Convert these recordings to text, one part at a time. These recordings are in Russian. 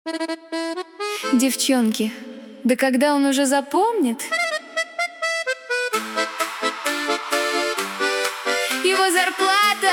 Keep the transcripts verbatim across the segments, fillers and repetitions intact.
Девчонки, да когда он уже запомнит? Его зарплата,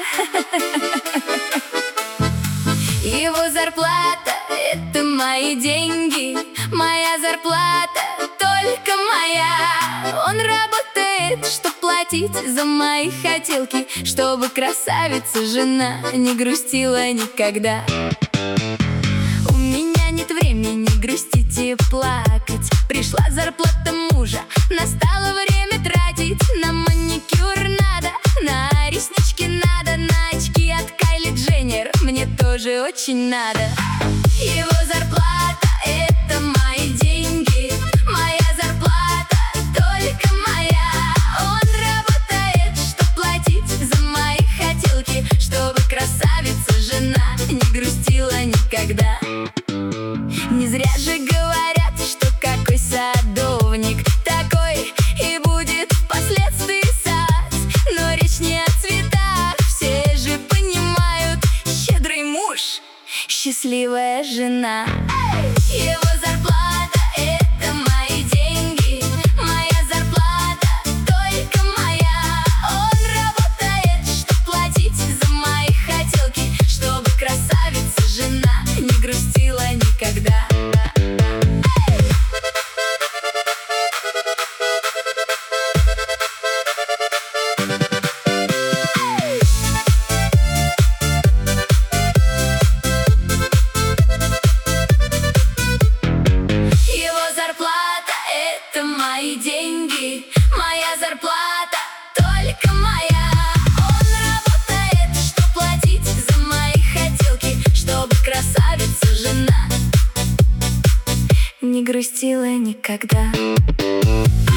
его зарплата — это мои деньги. Моя зарплата только моя. Он работает, чтоб платить за мои хотелки, чтобы красавица жена не грустила никогда. У меня нет времени грустить и плакать. Пришла зарплата мужа, настало время тратить. На маникюр надо, на реснички надо, на очки от Кайли Дженнер мне тоже очень надо. Его зарплата — это мои деньги. Моя зарплата только моя. Он работает, чтоб платить за мои хотелки, чтобы красавица жена не грустила никогда. Не зря же говорят, что какой садовник, такой и будет впоследствии сад. Но речь не о цветах, все же понимают: щедрый муж, счастливая жена. Его зарплата — это мои деньги. Моя зарплата только моя. Он работает, чтоб платить за мои хотелки, чтобы красавица жена не грустила никогда. Мои деньги, моя зарплата только моя. Он работает, чтоб платить за мои хотелки, чтобы красавица жена не грустила никогда.